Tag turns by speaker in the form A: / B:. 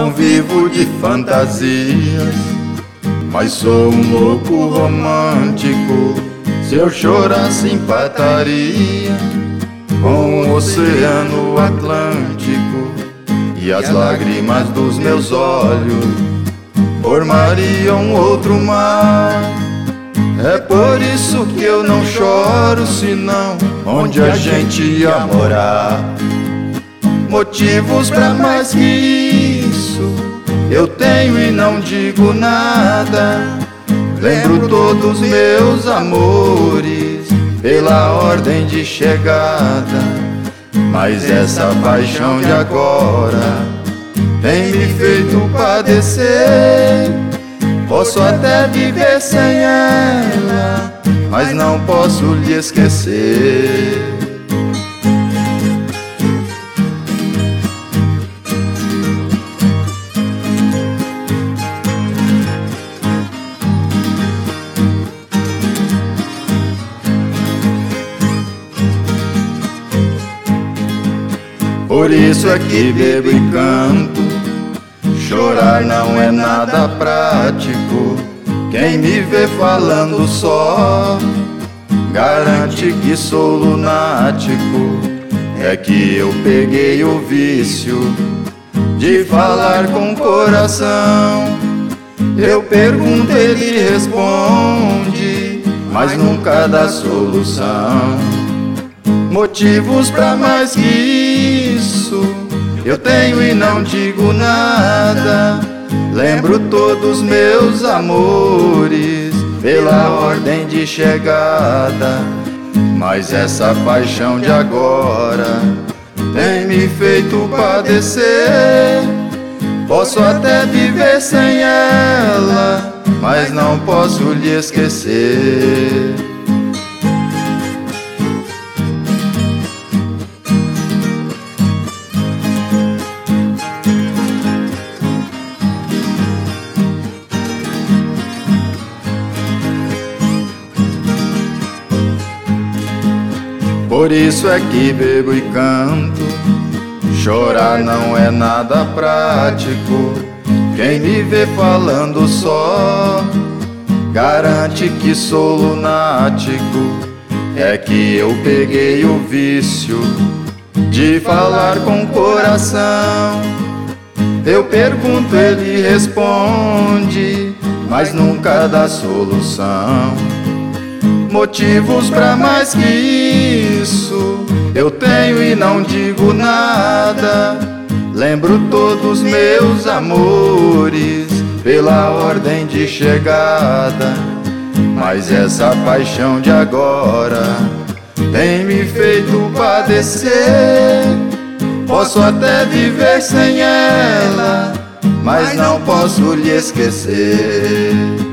A: não vivo de fantasias, mas sou um louco romântico. Se eu chorasse empataria com o oceano Atlântico, e as lágrimas dos meus olhos formariam outro mar. É por isso que eu não choro, senão onde a gente ia morar. Motivos pra mais que isso eu tenho e não digo nada. Lembro todos meus amores pela ordem de chegada, mas essa paixão de agora tem me feito padecer. Posso até viver sem ela, mas não posso lhe esquecer. Por isso é que bebo e canto. Chorar não é nada prático. Quem me vê falando só garante que sou lunático. É que eu peguei o vício de falar com o coração. Eu pergunto, ele responde, mas nunca dá solução. Motivos pra mais que isso eu tenho e não digo nada. Lembro todos meus amores pela ordem de chegada, mas essa paixão de agora tem me feito padecer. Posso até viver sem ela, mas não posso lhe esquecer. Por isso é que bebo e canto. Chorar não é nada prático. Quem me vê falando só garante que sou lunático. É que eu peguei o vício de falar com o coração. Eu pergunto, ele responde, mas nunca dá solução. Motivos pra mais que isso eu tenho e não digo nada. Lembro todos meus amores pela ordem de chegada, mas essa paixão de agora tem me feito padecer. Posso até viver sem ela, mas não posso lhe esquecer.